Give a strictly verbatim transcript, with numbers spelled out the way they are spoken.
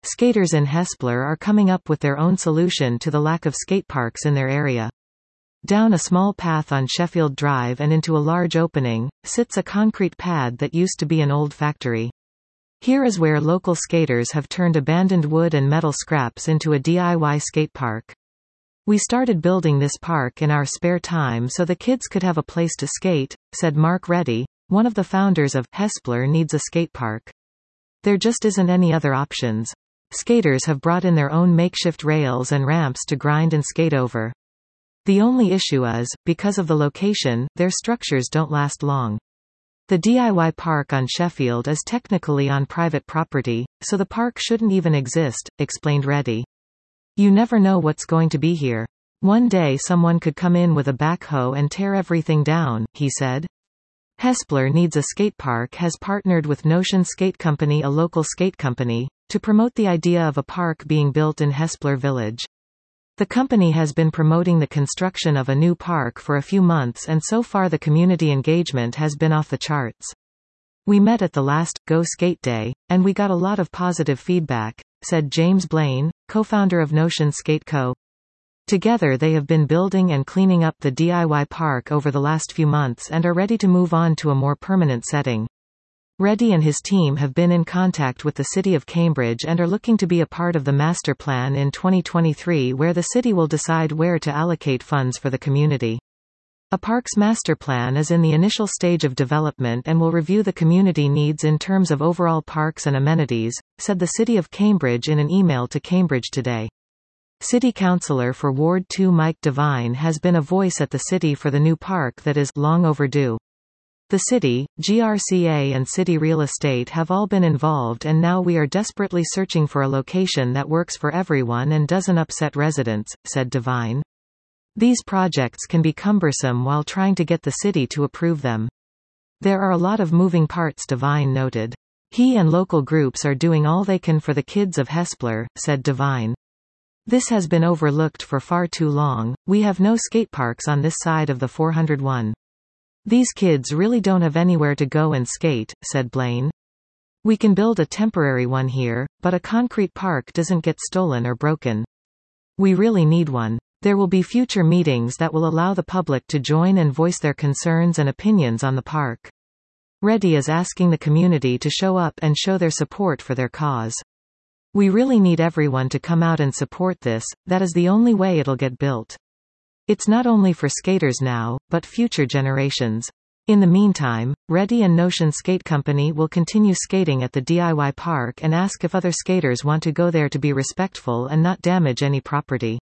Skaters in Hespeler are coming up with their own solution to the lack of skateparks in their area. Down a small path on Sheffield Drive and into a large opening, sits a concrete pad that used to be an old factory. Here is where local skaters have turned abandoned wood and metal scraps into a D I Y skate park. We started building this park in our spare time so the kids could have a place to skate, said Mark Reddy, one of the founders of Hespeler Needs a Skate Park. There just isn't any other options. Skaters have brought in their own makeshift rails and ramps to grind and skate over. The only issue is, because of the location, their structures don't last long. The D I Y park on Sheffield is technically on private property, so the park shouldn't even exist, explained Reddy. You never know what's going to be here. One day someone could come in with a backhoe and tear everything down, he said. Hespeler Needs a Skate Park has partnered with Notion Skate Company, a local skate company, to promote the idea of a park being built in Hespeler Village. The company has been promoting the construction of a new park for a few months and so far the community engagement has been off the charts. We met at the last Go Skate Day, and we got a lot of positive feedback, said James Blaine, co-founder of Notion Skate Co. Together they have been building and cleaning up the D I Y park over the last few months and are ready to move on to a more permanent setting. Reddy and his team have been in contact with the City of Cambridge and are looking to be a part of the master plan in twenty twenty-three, where the city will decide where to allocate funds for the community. A parks master plan is in the initial stage of development and will review the community needs in terms of overall parks and amenities, said the City of Cambridge in an email to Cambridge Today. City Councillor for Ward two Mike Devine has been a voice at the city for the new park that is long overdue. The city, G R C A and City Real Estate have all been involved and now we are desperately searching for a location that works for everyone and doesn't upset residents, said Devine. These projects can be cumbersome while trying to get the city to approve them. There are a lot of moving parts, Devine noted. He and local groups are doing all they can for the kids of Hespeler, said Devine. This has been overlooked for far too long. We have no skateparks on this side of the four hundred one. These kids really don't have anywhere to go and skate, said Blaine. We can build a temporary one here, but a concrete park doesn't get stolen or broken. We really need one. There will be future meetings that will allow the public to join and voice their concerns and opinions on the park. Reddy is asking the community to show up and show their support for their cause. We really need everyone to come out and support this, that is the only way it'll get built. It's not only for skaters now, but future generations. In the meantime, Reddy and Notion Skate Company will continue skating at the D I Y park and ask if other skaters want to go there to be respectful and not damage any property.